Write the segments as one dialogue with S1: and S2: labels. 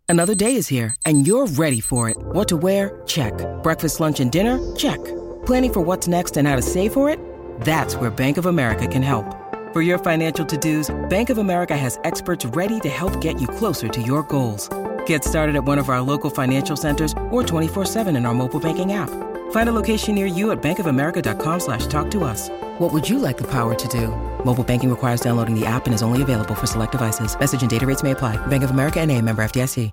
S1: Another day is here, and you're ready for it. What to wear? Check. Breakfast, lunch, and dinner? Check. Planning for what's next and how to save for it? That's where Bank of America can help. For your financial to-dos, Bank of America has experts ready to help get you closer to your goals. Get started at one of our local financial centers or 24/7 in our mobile banking app. Find a location near you at bankofamerica.com/talktous. What would you like the power to do? Mobile banking requires downloading the app and is only available for select devices. Message and data rates may apply. Bank of America N.A., member FDIC.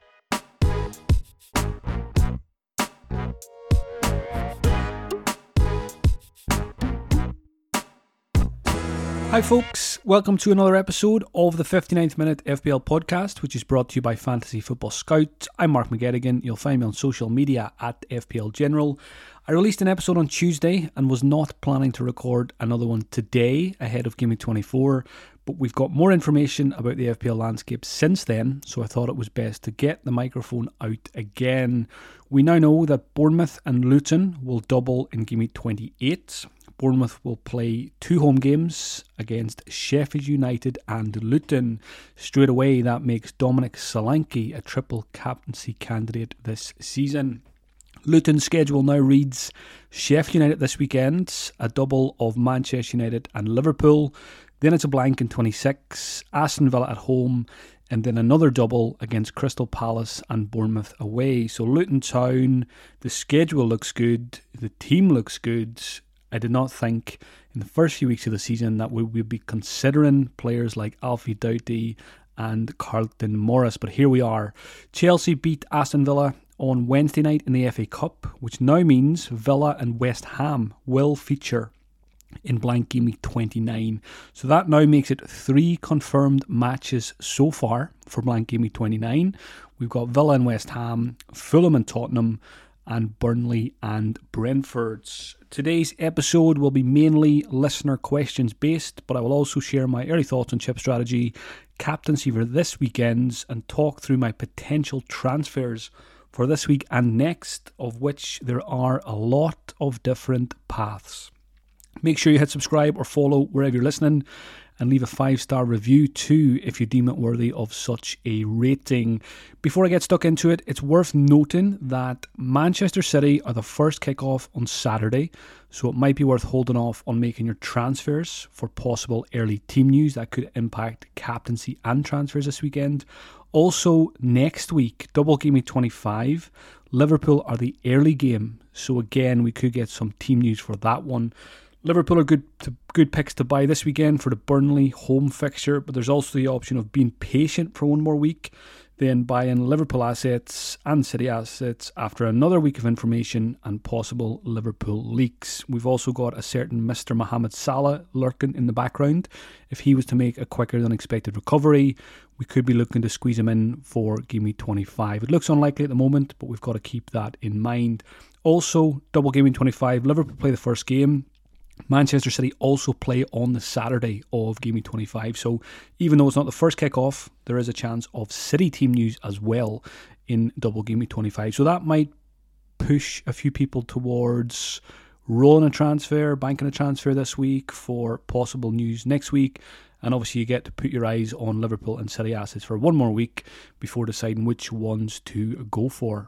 S2: Hi folks, welcome to another episode of the 59th Minute FPL podcast, which is brought to you by Fantasy Football Scout. I'm Mark McGettigan. You'll find me on social media at FPL General. I released an episode on Tuesday and was not planning to record another one today ahead of Game Week 24, but we've got more information about the FPL landscape since then, so I thought it was best to get the microphone out again. We now know that Bournemouth and Luton will double in Game Week 28. Bournemouth will play 2 home games against Sheffield United and Luton. Straight away, that makes Dominic Solanke a triple captaincy candidate this season. Luton's schedule now reads Sheffield United this weekend, a double of Manchester United and Liverpool. Then it's a blank in 26, Aston Villa at home, and then another double against Crystal Palace and Bournemouth away. So Luton Town, the schedule looks good, the team looks good. I did not think in the first few weeks of the season that we would be considering players like Alfie Doughty and Carlton Morris, but here we are. Chelsea beat Aston Villa on Wednesday night in the FA Cup, which now means Villa and West Ham will feature in blank Game Week 29. So that now makes it 3 confirmed matches so far for blank Game Week 29. We've got Villa and West Ham, Fulham and Tottenham, and Burnley and Brentford. Today's episode will be mainly listener questions based, but I will also share my early thoughts on chip strategy, captaincy for this weekend, and talk through my potential transfers for this week and next, of which there are a lot of different paths. Make sure you hit subscribe or follow wherever you're listening, and leave a 5-star review too if you deem it worthy of such a rating. Before I get stuck into it, it's worth noting that Manchester City are the first kickoff on Saturday, so it might be worth holding off on making your transfers for possible early team news that could impact captaincy and transfers this weekend. Also, next week, double Game Week 25, Liverpool are the early game, so again, we could get some team news for that one. Liverpool are good picks to buy this weekend for the Burnley home fixture, but there's also the option of being patient for one more week, then buying Liverpool assets and City assets after another week of information and possible Liverpool leaks. We've also got a certain Mr. Mohamed Salah lurking in the background. If he was to make a quicker than expected recovery, we could be looking to squeeze him in for Game Week 25. It looks unlikely at the moment, but we've got to keep that in mind. Also, double Game Week 25, Liverpool play the first game. Manchester City also play on the Saturday of Game Week 25, so even though it's not the first kickoff, there is a chance of City team news as well in double Game Week 25. So that might push a few people towards rolling a transfer, banking a transfer this week for possible news next week, and obviously you get to put your eyes on Liverpool and City assets for one more week before deciding which ones to go for.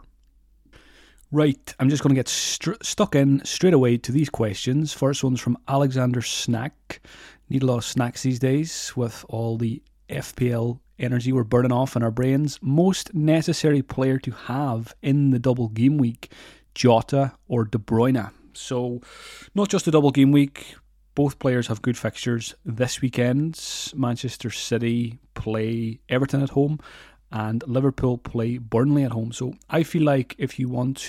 S2: Right, I'm just going to get stuck in straight away to these questions. First one's from Alexander Snack. Need a lot of snacks these days with all the FPL energy we're burning off in our brains. Most necessary player to have in the double game week, Jota or De Bruyne? So, not just a double game week. Both players have good fixtures this weekend. Manchester City play Everton at home, and Liverpool play Burnley at home. So I feel like if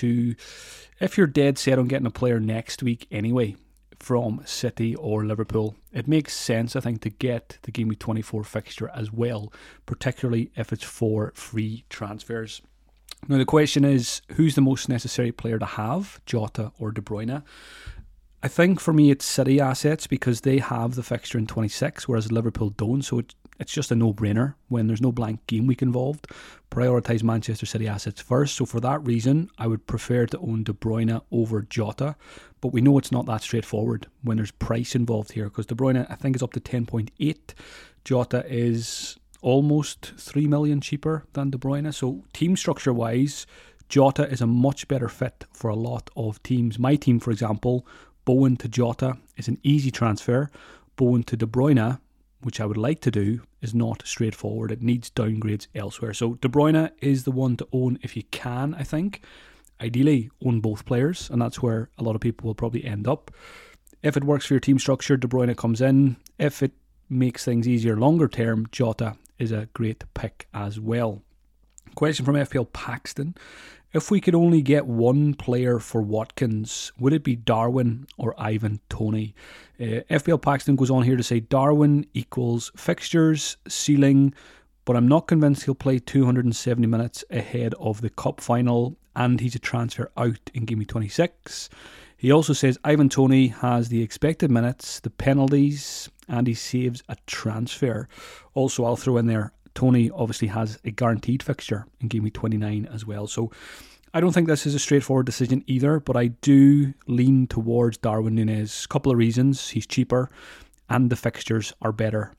S2: you're dead set on getting a player next week anyway from City or Liverpool, it makes sense, I think, to get the Game Week 24 fixture as well, particularly if it's for free transfers. Now the question is, who's the most necessary player to have, Jota or De Bruyne? I think for me it's City assets because they have the fixture in 26, whereas Liverpool don't, so it's just a no-brainer when there's no blank game week involved. Prioritise Manchester City assets first, so for that reason I would prefer to own De Bruyne over Jota, but we know it's not that straightforward when there's price involved here, because De Bruyne I think is up to 10.8, Jota is almost 3 million cheaper than De Bruyne. So team structure wise, Jota is a much better fit for a lot of teams. My team, for example, Bowen to Jota is an easy transfer. Bowen to De Bruyne, which I would like to do, is not straightforward. It needs downgrades elsewhere. So De Bruyne is the one to own if you can, I think. Ideally, own both players, and that's where a lot of people will probably end up. If it works for your team structure, De Bruyne comes in. If it makes things easier longer term, Jota is a great pick as well. Question from FPL Paxton. If we could only get one player for Watkins, would it be Darwin or Ivan Toney? FPL Paxton goes on here to say Darwin equals fixtures, ceiling, but I'm not convinced he'll play 270 minutes ahead of the cup final, and he's a transfer out in Game Week 26. He also says Ivan Toney has the expected minutes, the penalties, and he saves a transfer. Also, I'll throw in there, Toney obviously has a guaranteed fixture in Game Week 29 as well. So I don't think this is a straightforward decision either, but I do lean towards Darwin Núñez. A couple of reasons. He's cheaper and the fixtures are better.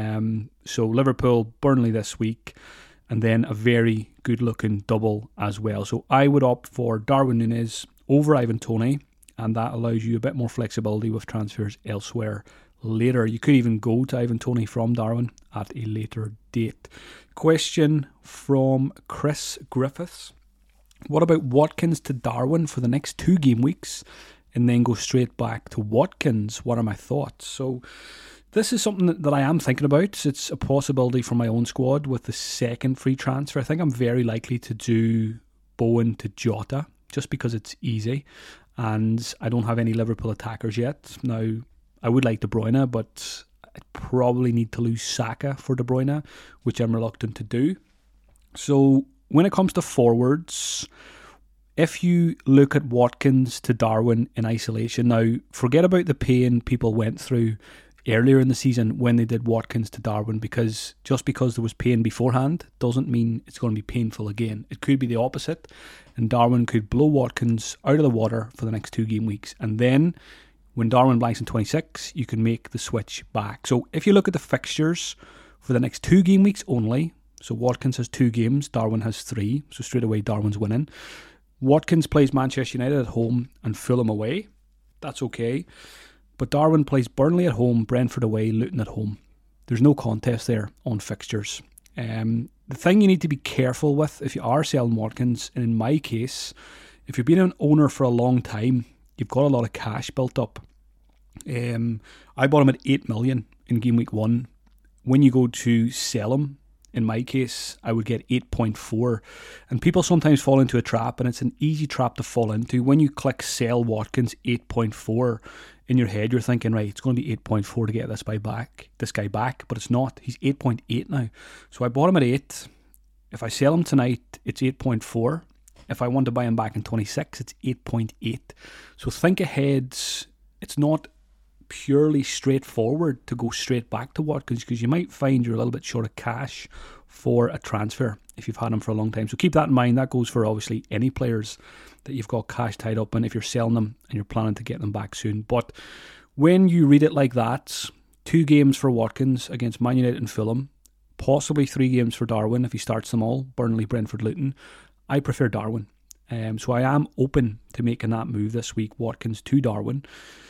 S2: So Liverpool, Burnley this week, and then a very good looking double as well. So I would opt for Darwin Núñez over Ivan Toney, and that allows you a bit more flexibility with transfers elsewhere later. You could even go to Ivan Toney from Darwin at a later date. Question from Chris Griffiths. What about Watkins to Darwin for the next 2 game weeks and then go straight back to Watkins? What are my thoughts? So this is something that I am thinking about. It's a possibility for my own squad with the second free transfer. I think I'm very likely to do Bowen to Jota just because it's easy and I don't have any Liverpool attackers yet. Now, I would like De Bruyne, but I probably need to lose Saka for De Bruyne, which I'm reluctant to do. So when it comes to forwards, if you look at Watkins to Darwin in isolation, now forget about the pain people went through earlier in the season when they did Watkins to Darwin, because just because there was pain beforehand doesn't mean it's going to be painful again. It could be the opposite, and Darwin could blow Watkins out of the water for the next 2 game weeks, and then when Darwin blanks in 26, you can make the switch back. So if you look at the fixtures for the next 2 game weeks only, so Watkins has 2 games, Darwin has 3, so straight away Darwin's winning. Watkins plays Manchester United at home and Fulham away. That's okay. But Darwin plays Burnley at home, Brentford away, Luton at home. There's no contest there on fixtures. The thing you need to be careful with if you are selling Watkins, and in my case, if you've been an owner for a long time, you've got a lot of cash built up. I bought him at 8 million in game week 1. When you go to sell him, in my case, I would get 8.4. And people sometimes fall into a trap, and it's an easy trap to fall into. When you click sell Watkins 8.4, in your head you're thinking, right, it's going to be 8.4 to get this guy back, but it's not. He's 8.8 now. So I bought him at 8. If I sell him tonight, it's 8.4. If I want to buy him back in 26, it's 8.8. So think ahead. It's not purely straightforward to go straight back to Watkins, because you might find you're a little bit short of cash for a transfer if you've had him for a long time. So keep that in mind. That goes for obviously any players that you've got cash tied up in if you're selling them and you're planning to get them back soon. But when you read it like that, 2 games for Watkins against Man United and Fulham, possibly 3 games for Darwin if he starts them all, Burnley, Brentford, Luton, I prefer Darwin. So I am open to making that move this week, Watkins to Darwin.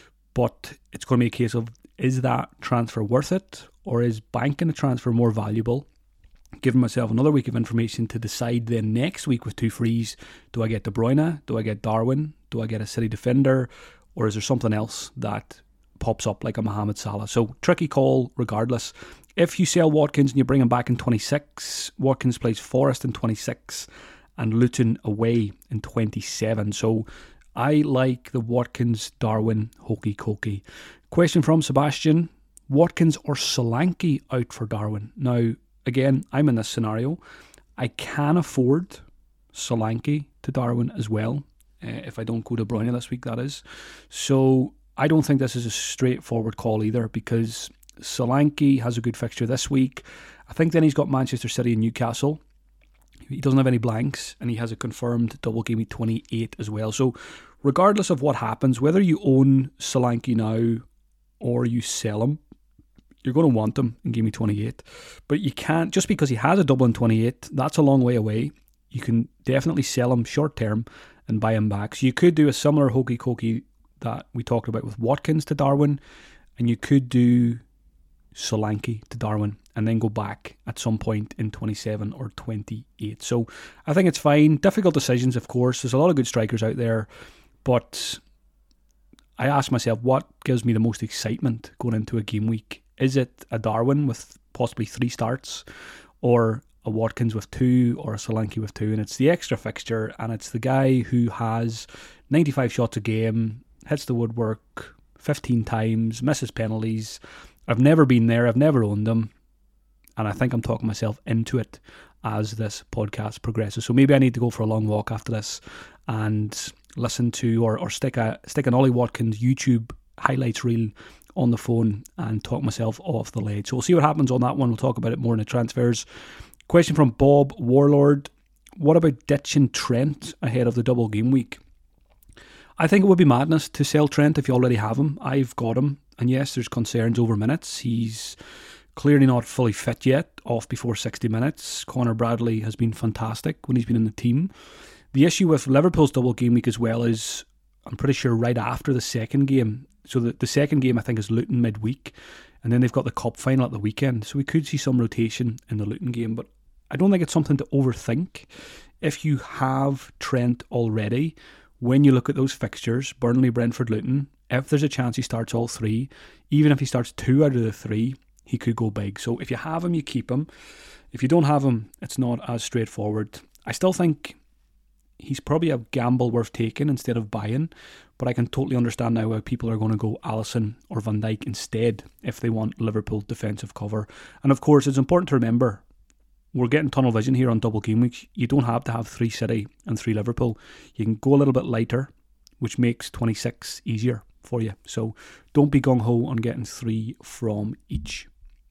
S2: But it's going to be a case of, is that transfer worth it, or is banking a transfer more valuable? Giving myself another week of information to decide then next week with 2 frees, do I get De Bruyne, do I get Darwin, do I get a City defender, or is there something else that pops up like a Mohamed Salah? So tricky call regardless. If you sell Watkins and you bring him back in 26, Watkins plays Forest in 26 and Luton away in 27. So I like the Watkins-Darwin hokey-cokey. Question from Sebastian. Watkins or Solanke out for Darwin? Now, again, I'm in this scenario. I can afford Solanke to Darwin as well, if I don't go to De Bruyne this week, that is. So I don't think this is a straightforward call either, because Solanke has a good fixture this week. I think then he's got Manchester City and Newcastle. He doesn't have any blanks, and he has a confirmed double game week 28 as well. So regardless of what happens, whether you own Solanke now or you sell him, you're going to want him in game week 28. But you can't, just because he has a double in 28, that's a long way away. You can definitely sell him short term and buy him back. So you could do a similar hokey cokey that we talked about with Watkins to Darwin, and you could do Solanke to Darwin and then go back at some point in 27 or 28. So I think it's fine. Difficult decisions, of course. There's a lot of good strikers out there, but I ask myself, what gives me the most excitement going into a game week? Is it a Darwin with possibly 3 starts, or a Watkins with 2, or a Solanke with 2? And it's the extra fixture, and it's the guy who has 95 shots a game, hits the woodwork 15 times, misses penalties. I've never been there, I've never owned them, and I think I'm talking myself into it as this podcast progresses. So maybe I need to go for a long walk after this and listen to or stick an Ollie Watkins YouTube highlights reel on the phone and talk myself off the ledge. So we'll see what happens on that one. We'll talk about it more in the transfers. Question from Bob Warlord: what about ditching Trent ahead of the double game week? I think it would be madness to sell Trent if you already have him. I've got him, and yes, there's concerns over minutes. He's clearly not fully fit yet, off before 60 minutes. Connor Bradley has been fantastic when he's been in the team. The issue with Liverpool's double game week as well is, I'm pretty sure, right after the second game. So the second game, I think, is Luton midweek, and then they've got the cup final at the weekend. So we could see some rotation in the Luton game, but I don't think it's something to overthink. If you have Trent already, when you look at those fixtures, Burnley, Brentford, Luton, if there's a chance he starts all 3, even if he starts 2 out of the 3, he could go big. So if you have him, you keep him. If you don't have him, it's not as straightforward. I still think he's probably a gamble worth taking instead of buying, but I can totally understand now why people are going to go Alisson or Van Dijk instead if they want Liverpool defensive cover. And of course, it's important to remember, we're getting tunnel vision here on double game weeks. You don't have to have 3 City and 3 Liverpool. You can go a little bit lighter, which makes 26 easier for you. So don't be gung-ho on getting 3 from each.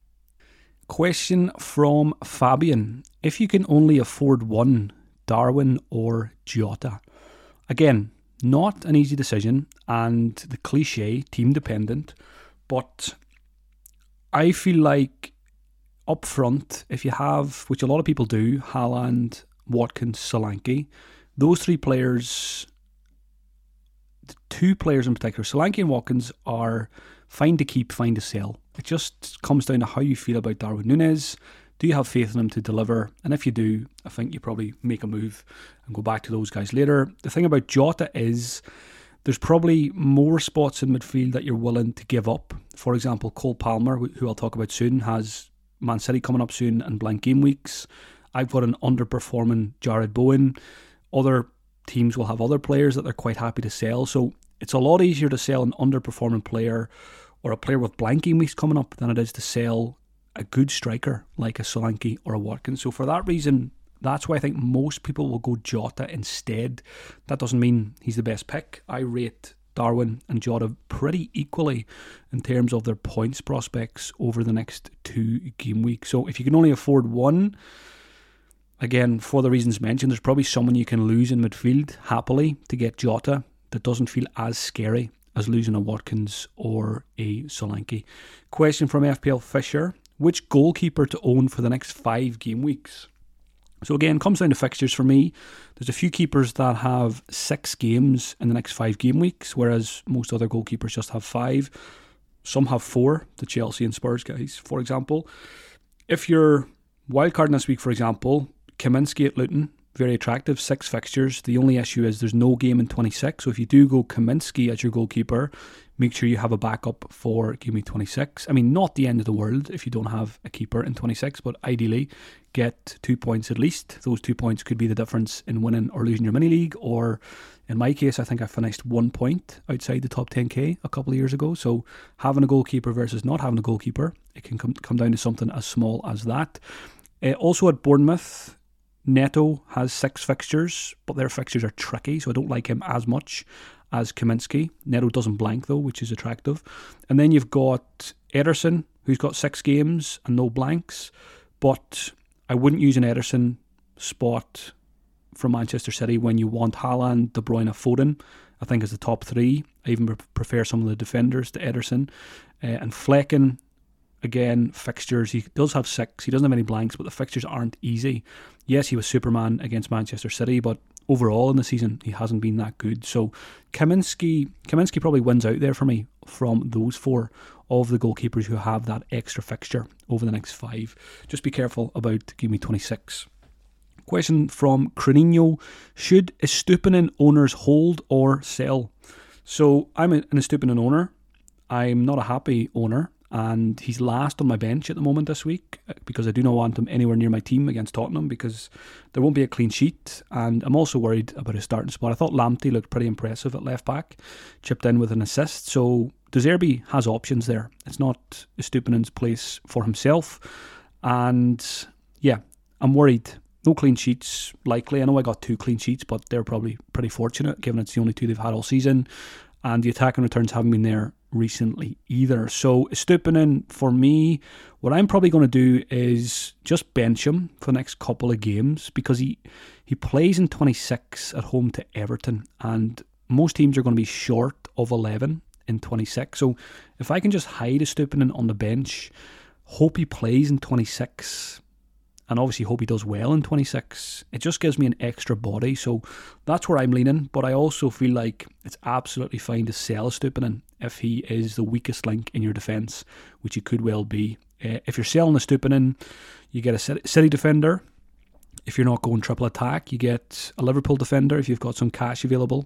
S2: Question from Fabian: if you can only afford one, Darwin or Jota? Again, not an easy decision, and the cliche, team dependent, but I feel like up front, if you have, which a lot of people do, Haaland, Watkins, Solanke, those 3 players, the 2 players in particular, Solanke and Watkins, are fine to keep, fine to sell. It just comes down to how you feel about Darwin Núñez. Do you have faith in him to deliver? And if you do, I think you probably make a move and go back to those guys later. The thing about Jota is there's probably more spots in midfield that you're willing to give up. For example, Cole Palmer, who I'll talk about soon, has Man City coming up soon and blank game weeks. I've got an underperforming Jared Bowen. Other teams will have other players that they're quite happy to sell. So it's a lot easier to sell an underperforming player or a player with blank game weeks coming up than it is to sell a good striker like a Solanke or a Watkins. So for that reason, that's why I think most people will go Jota instead. That doesn't mean he's the best pick. I rate Darwin and Jota pretty equally in terms of their points prospects over the next 2 game weeks. So if you can only afford one, again, for the reasons mentioned, there's probably someone you can lose in midfield happily to get Jota that doesn't feel as scary as losing a Watkins or a Solanke. Question from FPL Fisher: which goalkeeper to own for the next 5 game weeks? So again, comes down to fixtures for me. There's a few keepers that have 6 games in the next 5 game weeks, whereas most other goalkeepers just have 5. Some have 4, the Chelsea and Spurs guys, for example. If you're wildcarding this week, for example, Kaminski at Luton, very attractive, 6 fixtures. The only issue is there's no game in 26. So if you do go Kaminski as your goalkeeper, make sure you have a backup for game week 26. I mean, not the end of the world if you don't have a keeper in 26, but ideally get 2 points at least. Those 2 points could be the difference in winning or losing your mini league, or in my case, I think I finished 1 point outside the top 10k a couple of years ago. So having a goalkeeper versus not having a goalkeeper, it can come down to something as small as that. Also at Bournemouth, Neto has 6 fixtures, but their fixtures are tricky, so I don't like him as much as Kaminski. Neto doesn't blank though, which is attractive. And then you've got Ederson, who's got 6 games and no blanks, but I wouldn't use an Ederson spot from Manchester City when you want Haaland, De Bruyne, Foden. I think is the top 3. I even prefer some of the defenders to Ederson. And Flecken, again, fixtures, he does have 6, he doesn't have any blanks, but the fixtures aren't easy. Yes, he was Superman against Manchester City, but overall in the season, he hasn't been that good. So Kaminski probably wins out there for me from those 4 of the goalkeepers who have that extra fixture over the next 5. Just be careful about Game Week 26. Question from Cronino: should Estupiñán owners hold or sell? So I'm an Estupiñán owner. I'm not a happy owner, and he's last on my bench at the moment this week because I do not want him anywhere near my team against Tottenham because there won't be a clean sheet, and I'm also worried about his starting spot. I thought Lamptey looked pretty impressive at left back, chipped in with an assist, so De Zerbi has options there. It's not Estupiñán's place for himself, and yeah, I'm worried. No clean sheets likely. I know I got 2 clean sheets, but they're probably pretty fortunate given it's the only 2 they've had all season, and the attacking returns haven't been there recently either. So Estupiñán, for me, what I'm probably going to do is just bench him for the next couple of games because he plays in 26 at home to Everton, and most teams are going to be short of 11 in 26. So if I can just hide Estupiñán on the bench, hope he plays in 26, and obviously hope he does well in 26, it just gives me an extra body. So that's where I'm leaning, but I also feel like it's absolutely fine to sell Estupiñán if he is the weakest link in your defence, which he could well be. If you're selling Estupiñán, you get a City defender. If you're not going triple attack, you get a Liverpool defender if you've got some cash available,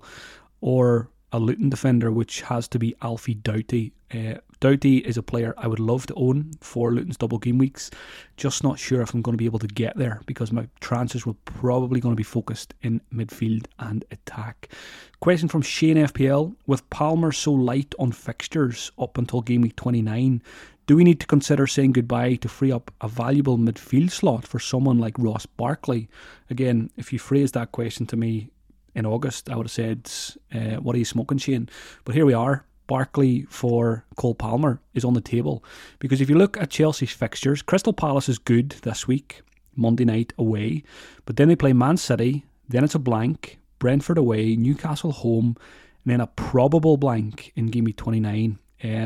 S2: or a Luton defender, which has to be Alfie Doughty. Doughty is a player I would love to own for Luton's double game weeks. Just not sure if I'm going to be able to get there because my transfers will probably going to be focused in midfield and attack. Question from Shane FPL: with Palmer so light on fixtures up until game week 29, do we need to consider saying goodbye to free up a valuable midfield slot for someone like Ross Barkley? Again, if you phrased that question to me in August, I would have said, what are you smoking, Shane? But here we are. Barkley for Cole Palmer is on the table. Because if you look at Chelsea's fixtures, Crystal Palace is good this week, Monday night away. But then they play Man City, then it's a blank, Brentford away, Newcastle home, and then a probable blank in Game Week 29.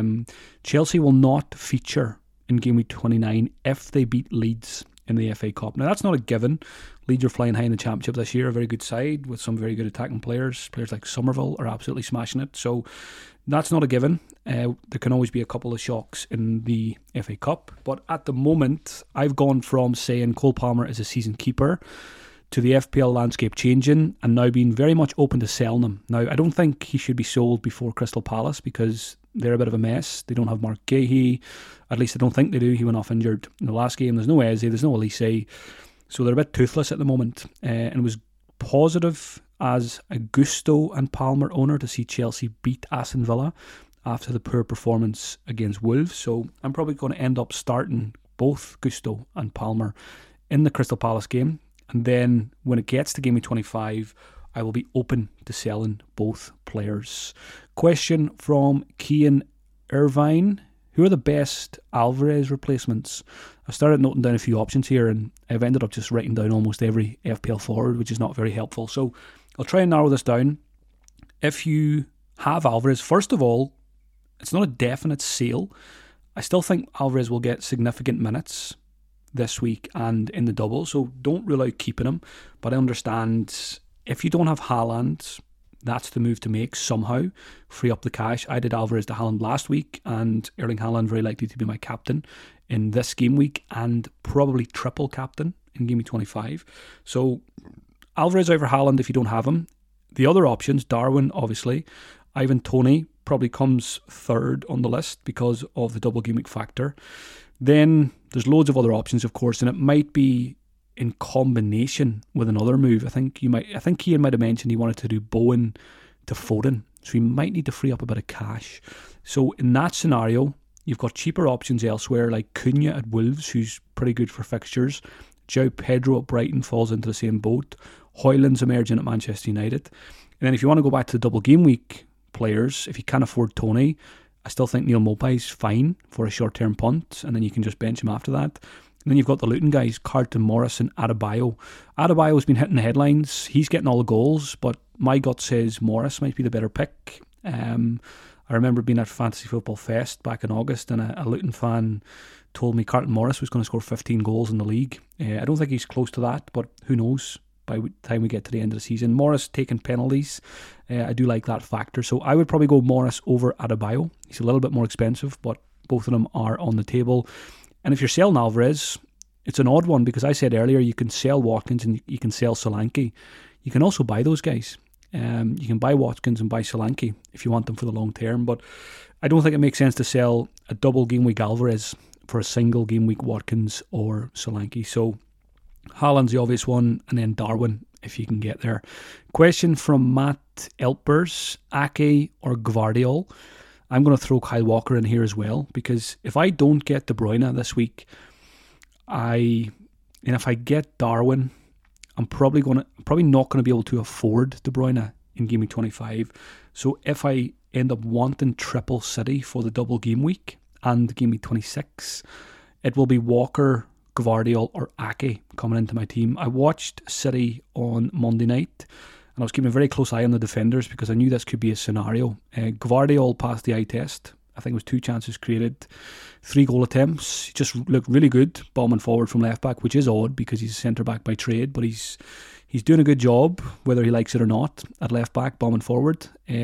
S2: Chelsea will not feature in Game Week 29 if they beat Leeds in the FA Cup. Now, that's not a given. Leeds are flying high in the Championship this year, a very good side with some very good attacking players. Players like Somerville are absolutely smashing it. So that's not a given. There can always be a couple of shocks in the FA Cup. But at the moment, I've gone from saying Cole Palmer is a season keeper to the FPL landscape changing and now being very much open to selling him. Now, I don't think he should be sold before Crystal Palace because they're a bit of a mess. They don't have Mark Gahey. At least I don't think they do. He went off injured in the last game. There's no Eze, there's no Elise. So they're a bit toothless at the moment. And it was positive as a Gusto and Palmer owner to see Chelsea beat Aston Villa after the poor performance against Wolves. So I'm probably going to end up starting both Gusto and Palmer in the Crystal Palace game. And then when it gets to Game Week 25, I will be open to selling both players. Question from Cian Irvine: who are the best Alvarez replacements? I started noting down a few options here and I've ended up just writing down almost every FPL forward, which is not very helpful. So I'll try and narrow this down. If you have Alvarez, first of all, it's not a definite sale. I still think Alvarez will get significant minutes this week and in the double, so don't rule out keeping him. But I understand if you don't have Haaland, that's the move to make somehow. Free up the cash. I did Alvarez to Haaland last week, and Erling Haaland very likely to be my captain in this game week and probably triple captain in Game Week 25. So Alvarez over Haaland if you don't have him. The other options, Darwin obviously, Ivan Toney probably comes third on the list because of the double game week factor. Then there's loads of other options, of course, and it might be in combination with another move. I think Cian might have mentioned he wanted to do Bowen to Foden, so he might need to free up a bit of cash. So in that scenario, you've got cheaper options elsewhere, like Cunha at Wolves, who's pretty good for fixtures. João Pedro at Brighton falls into the same boat. Højlund's emerging at Manchester United. And then if you want to go back to the double game week players, if you can't afford Toney, I still think Neil Maupay's fine for a short-term punt, and then you can just bench him after that. And then you've got the Luton guys, Carlton Morris and Adebayo. Adebayo's been hitting the headlines. He's getting all the goals, but my gut says Morris might be the better pick. I I remember being at Fantasy Football Fest back in August, and a Luton fan told me Carlton Morris was going to score 15 goals in the league. I don't think he's close to that, but who knows by the time we get to the end of the season. Morris taking penalties, I do like that factor. So I would probably go Morris over Adebayo. He's a little bit more expensive, but both of them are on the table. And if you're selling Alvarez, it's an odd one because I said earlier you can sell Watkins and you can sell Solanke. You can also buy those guys. You can buy Watkins and buy Solanke if you want them for the long term, but I don't think it makes sense to sell a double game week Alvarez for a single game week Watkins or Solanke. So Haaland's the obvious one, and then Darwin if you can get there. Question from Matt Elpers: Ake or Gvardiol? I'm going to throw Kyle Walker in here as well, because if I don't get De Bruyne this week, and if I get Darwin, I'm probably not going to be able to afford De Bruyne in game week 25. So if I end up wanting triple City for the double game week and game week 26, it will be Walker, Gvardiol or Ake coming into my team. I watched City on Monday night, and I was keeping a very close eye on the defenders because I knew this could be a scenario. Gvardiol passed the eye test. I think it was 2 chances created, 3 goal attempts. He just looked really good bombing forward from left back, which is odd because he's a centre back by trade, but he's doing a good job, whether he likes it or not, at left back bombing forward.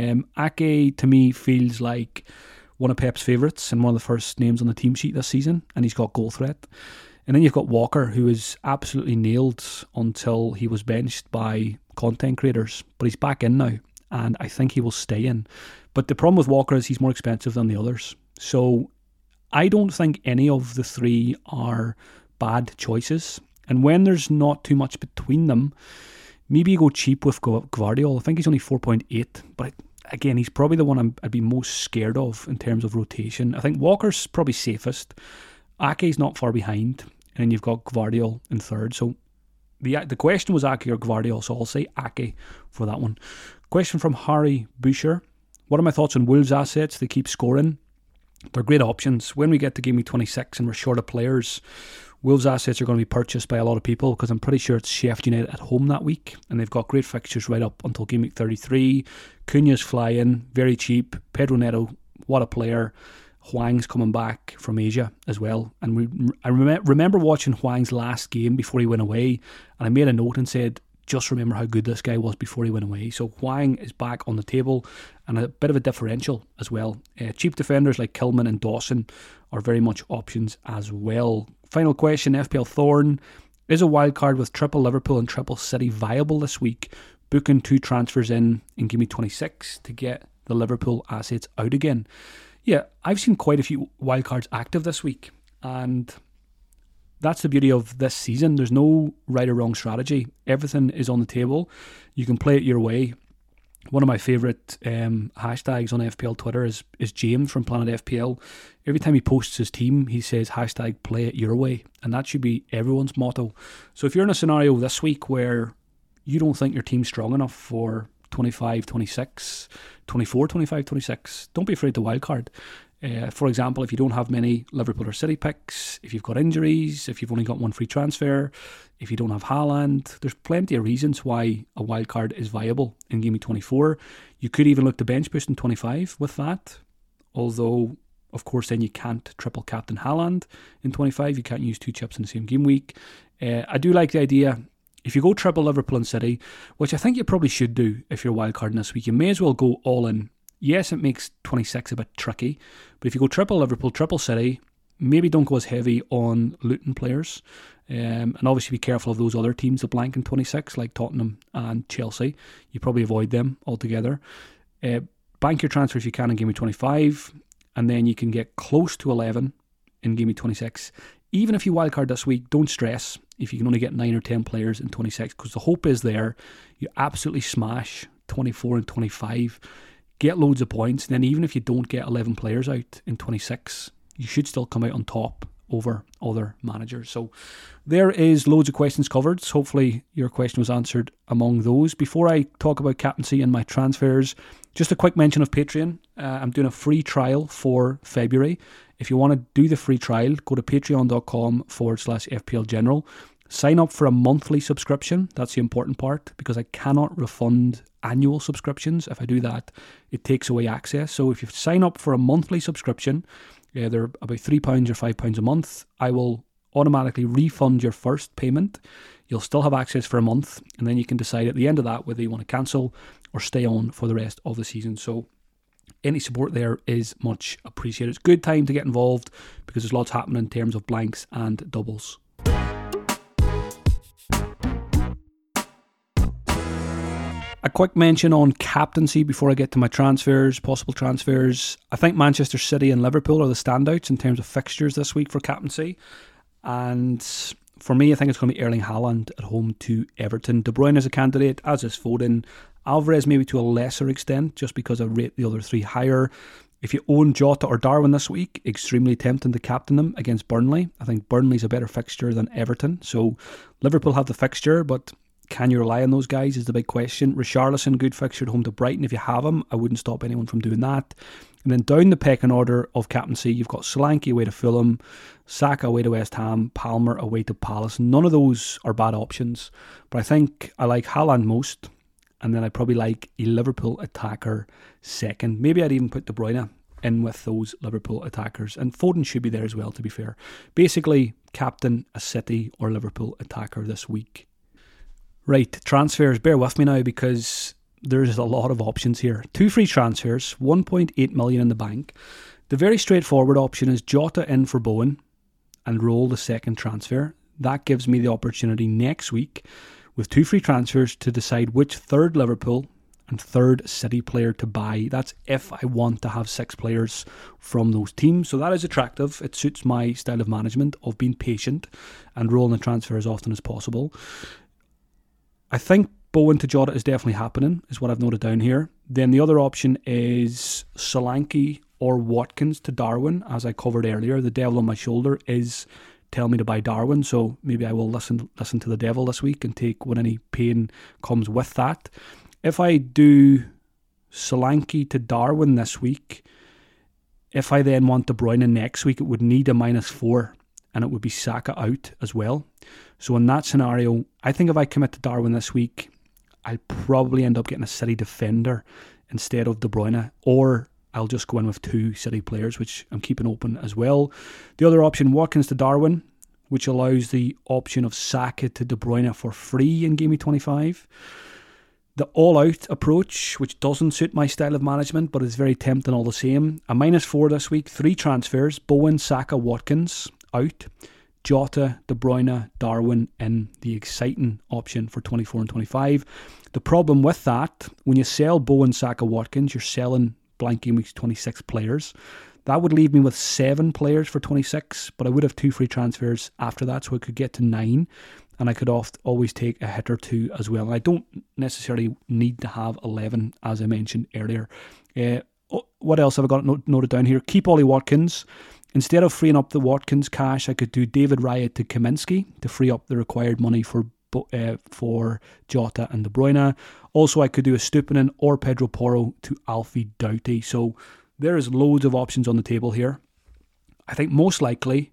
S2: Ake to me feels like one of Pep's favourites and one of the first names on the team sheet this season, and he's got goal threat. And then you've got Walker, who is absolutely nailed until he was benched by content creators, but he's back in now, and I think he will stay in. But the problem with Walker is he's more expensive than the others. So I don't think any of the 3 are bad choices. And when there's not too much between them, maybe you go cheap with Gvardiol. I think he's only 4.8, but again, he's probably the one I'd be most scared of in terms of rotation. I think Walker's probably safest. Ake's not far behind, and then you've got Gvardiol in third. So the question was Ake or Gvardiol, so I'll say Ake for that one. Question from Harry Boucher: what are my thoughts on Wolves assets? They keep scoring. They're great options. When we get to game week 26 and we're short of players, Wolves assets are going to be purchased by a lot of people because I'm pretty sure it's Sheffield United at home that week, and they've got great fixtures right up until game week 33. Cunha's flying, very cheap. Pedro Neto, what a player. Hwang's coming back from Asia as well. And I remember watching Hwang's last game before he went away, and I made a note and said, just remember how good this guy was before he went away. So Hwang is back on the table, and a bit of a differential as well. Cheap defenders like Kilman and Dawson are very much options as well. Final question, FPL Thorn: is a wildcard with triple Liverpool and triple City viable this week? Booking 2 transfers in game week 26 to get the Liverpool assets out again. Yeah, I've seen quite a few wildcards active this week, and that's the beauty of this season. There's no right or wrong strategy. Everything is on the table. You can play it your way. One of my favourite hashtags on FPL Twitter is James from Planet FPL. Every time he posts his team, he says hashtag play it your way, and that should be everyone's motto. So if you're in a scenario this week where you don't think your team's strong enough for 25, 26, 24, 25, 26, don't be afraid to wildcard. For example, if you don't have many Liverpool or City picks, if you've got injuries, if you've only got 1 free transfer, if you don't have Haaland, there's plenty of reasons why a wildcard is viable in game week 24. You could even look to bench boost in 25 with that, although of course then you can't triple captain Haaland in 25. You can't use 2 chips in the same game week. I do like the idea. If you go triple Liverpool and City, which I think you probably should do if you're wildcarding this week, you may as well go all in. Yes, it makes 26 a bit tricky, but if you go triple Liverpool, triple City, maybe don't go as heavy on Luton players. And obviously be careful of those other teams that blank in 26, like Tottenham and Chelsea. You probably avoid them altogether. Bank your transfer if you can in game week 25, and then you can get close to 11 in game week 26. Even if you wildcard this week, don't stress if you can only get 9 or 10 players in 26, because the hope is there. You absolutely smash 24 and 25, get loads of points, and then even if you don't get 11 players out in 26, you should still come out on top over other managers. So there is loads of questions covered. So hopefully your question was answered among those. Before I talk about captaincy and my transfers, just a quick mention of Patreon. I'm doing a free trial for February. If you want to do the free trial, go to patreon.com/FPL General. Sign up for a monthly subscription. That's the important part, because I cannot refund annual subscriptions. If I do that, it takes away access. So if you sign up for a monthly subscription, they're about £3 or £5 a month, I will automatically refund your first payment. You'll still have access for a month, and then you can decide at the end of that whether you want to cancel or stay on for the rest of the season. So any support there is much appreciated. It's a good time to get involved because there's lots happening in terms of blanks and doubles. A quick mention on captaincy before I get to my transfers, possible transfers. I think Manchester City and Liverpool are the standouts in terms of fixtures this week for captaincy. And for me, I think it's going to be Erling Haaland at home to Everton. De Bruyne is a candidate, as is Foden. Alvarez maybe to a lesser extent, just because I rate the other three higher. If you own Jota or Darwin this week, extremely tempting to captain them against Burnley. I think Burnley's a better fixture than Everton. So Liverpool have the fixture, but can you rely on those guys is the big question. Richarlison, good fixture at home to Brighton. If you have him, I wouldn't stop anyone from doing that. And then down the pecking order of captaincy, you've got Solanke away to Fulham, Saka away to West Ham, Palmer away to Palace. None of those are bad options, but I think I like Haaland most, and then I probably like a Liverpool attacker second. Maybe I'd even put De Bruyne in with those Liverpool attackers, and Foden should be there as well, to be fair. Basically, captain a City or Liverpool attacker this week. Right, transfers, bear with me now because there's a lot of options here. 2 free transfers, 1.8 million in the bank. The very straightforward option is Jota in for Bowen and roll the second transfer. That gives me the opportunity next week with 2 free transfers to decide which third Liverpool and third City player to buy. That's if I want to have 6 players from those teams. So that is attractive. It suits my style of management of being patient and rolling the transfer as often as possible. I think Bowen to Jota is definitely happening, is what I've noted down here. Then the other option is Solanke or Watkins to Darwin, as I covered earlier. The devil on my shoulder is telling me to buy Darwin, so maybe I will listen to the devil this week and take what any pain comes with that. If I do Solanke to Darwin this week, if I then want De Bruyne next week, it would need a -4. And it would be Saka out as well. So in that scenario, I think if I commit to Darwin this week, I'll probably end up getting a City defender instead of De Bruyne, or I'll just go in with 2 City players, which I'm keeping open as well. The other option, Watkins to Darwin, which allows the option of Saka to De Bruyne for free in Game Week 25. The all-out approach, which doesn't suit my style of management, but is very tempting all the same. A -4 this week, 3 transfers, Bowen, Saka, Watkins out, Jota, De Bruyne, Darwin in the exciting option for 24 and 25. The problem with that, when you sell Bowen, Saka, Watkins, you're selling blank Game Week 26 players. That would leave me with 7 players for 26, but I would have 2 free transfers after that, so I could get to 9, and I could always take a hit or 2 as well. And I don't necessarily need to have 11, as I mentioned earlier. What else have I got noted down here? Keep Ollie Watkins. Instead of freeing up the Watkins cash, I could do David Raya to Kaminsky to free up the required money for Jota and De Bruyne. Also, I could do a Stupinan or Pedro Porro to Alfie Doughty. So there is loads of options on the table here. I think most likely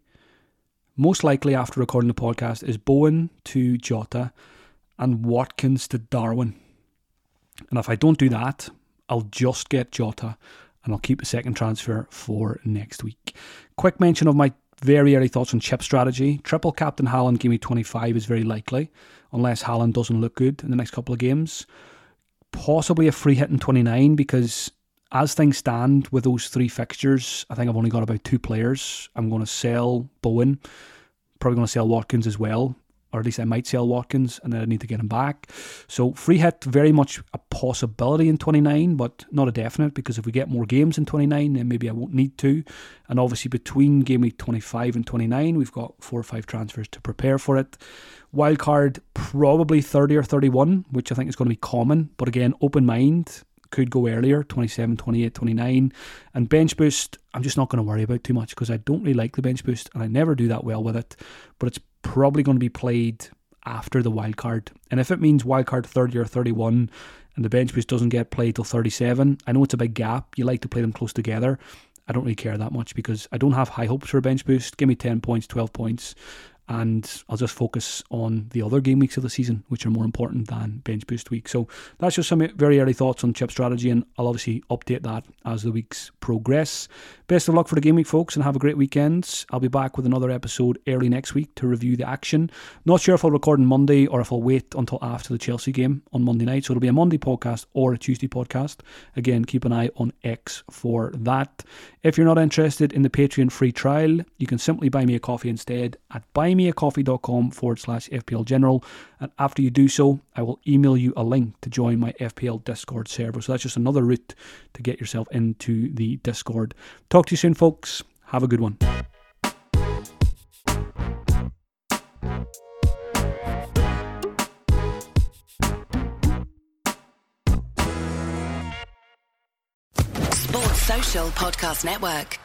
S2: after recording the podcast is Bowen to Jota and Watkins to Darwin. And if I don't do that, I'll just get Jota and I'll keep the second transfer for next week. Quick mention of my very early thoughts on chip strategy. Triple captain Haaland Game Week 25 is very likely, unless Haaland doesn't look good in the next couple of games. Possibly a free hit in 29, because as things stand with those 3 fixtures, I think I've only got about 2 players. I'm going to sell Bowen, probably going to sell Watkins as well, or at least I might sell Watkins and then I need to get him back. So free hit, very much a possibility in 29, but not a definite, because if we get more games in 29, then maybe I won't need to. And obviously between Game Week 25 and 29, we've got 4 or 5 transfers to prepare for it. Wildcard, probably 30 or 31, which I think is going to be common. But again, open mind, could go earlier, 27, 28, 29. And bench boost, I'm just not going to worry about too much, because I don't really like the bench boost and I never do that well with it. But it's probably going to be played after the wildcard. And if it means wildcard 30 or 31 and the bench boost doesn't get played till 37, I know it's a big gap. You like to play them close together. I don't really care that much because I don't have high hopes for a bench boost. Give me 10 points, 12 points, and I'll just focus on the other game weeks of the season, which are more important than bench boost week. So that's just some very early thoughts on chip strategy, and I'll obviously update that as the weeks progress. Best of luck for the game week, folks, and have a great weekend. I'll be back with another episode early next week to review the action. Not sure if I'll record on Monday or if I'll wait until after the Chelsea game on Monday night, so it'll be a Monday podcast or a Tuesday podcast. Again, keep an eye on X for that. If you're not interested in the Patreon free trial, you can simply buy me a coffee instead at buymeacoffee.com/FPL General, and after you do so, I will email you a link to join my FPL Discord server. So that's just another route to get yourself into the Discord. Talk to you soon, folks. Have a good one.
S3: Sports Social Podcast Network.